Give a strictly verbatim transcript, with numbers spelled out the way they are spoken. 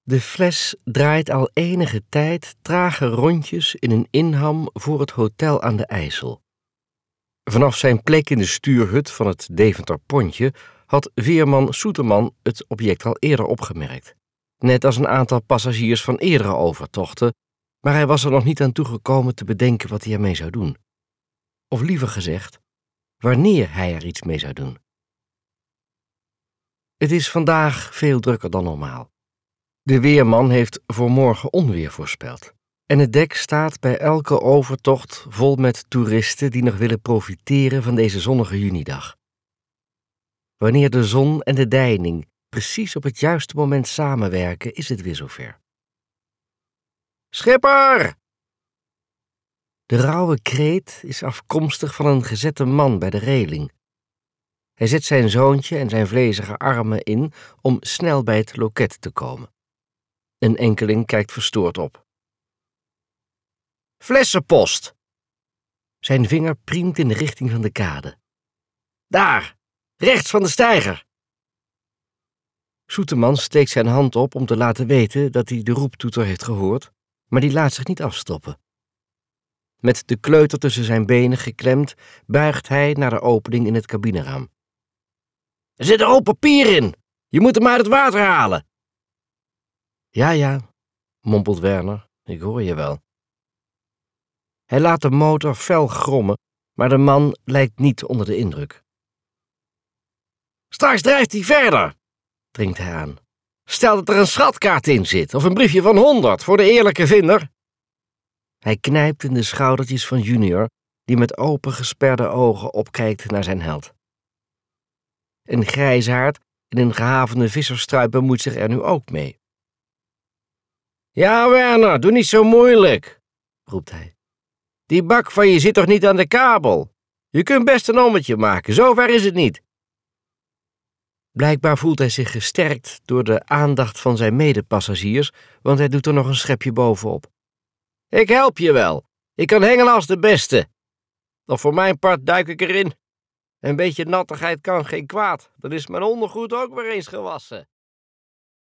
De fles draait al enige tijd trage rondjes in een inham voor het hotel aan de IJssel. Vanaf zijn plek in de stuurhut van het Deventer Pontje had veerman Soeterman het object al eerder opgemerkt. Net als een aantal passagiers van eerdere overtochten, maar hij was er nog niet aan toegekomen te bedenken wat hij ermee zou doen. Of liever gezegd, wanneer hij er iets mee zou doen. Het is vandaag veel drukker dan normaal. De weerman heeft voor morgen onweer voorspeld. En het dek staat bij elke overtocht vol met toeristen die nog willen profiteren van deze zonnige junidag. Wanneer de zon en de deining precies op het juiste moment samenwerken, is het weer zover. Schipper! De rauwe kreet is afkomstig van een gezette man bij de reling. Hij zet zijn zoontje en zijn vlezige armen in om snel bij het loket te komen. Een enkeling kijkt verstoord op. Flessenpost! Zijn vinger priemt in de richting van de kade. Daar, rechts van de steiger! Soeterman steekt zijn hand op om te laten weten dat hij de roeptoeter heeft gehoord, maar die laat zich niet afstoppen. Met de kleuter tussen zijn benen geklemd buigt hij naar de opening in het cabineraam. Er zit een hoop papier in! Je moet hem uit het water halen! Ja, ja, mompelt Werner, ik hoor je wel. Hij laat de motor fel grommen, maar de man lijkt niet onder de indruk. Straks drijft hij verder, dringt hij aan. Stel dat er een schatkaart in zit, of een briefje van honderd voor de eerlijke vinder. Hij knijpt in de schoudertjes van Junior, die met open gesperde ogen opkijkt naar zijn held. Een grijsaard in een gehavende visserstruip bemoeit zich er nu ook mee. Ja, Werner, doe niet zo moeilijk, roept hij. Die bak van je zit toch niet aan de kabel? Je kunt best een ommetje maken, zover is het niet. Blijkbaar voelt hij zich gesterkt door de aandacht van zijn medepassagiers, want hij doet er nog een schepje bovenop. Ik help je wel. Ik kan hengelen als de beste. Of voor mijn part duik ik erin. Een beetje nattigheid kan geen kwaad. Dan is mijn ondergoed ook weer eens gewassen.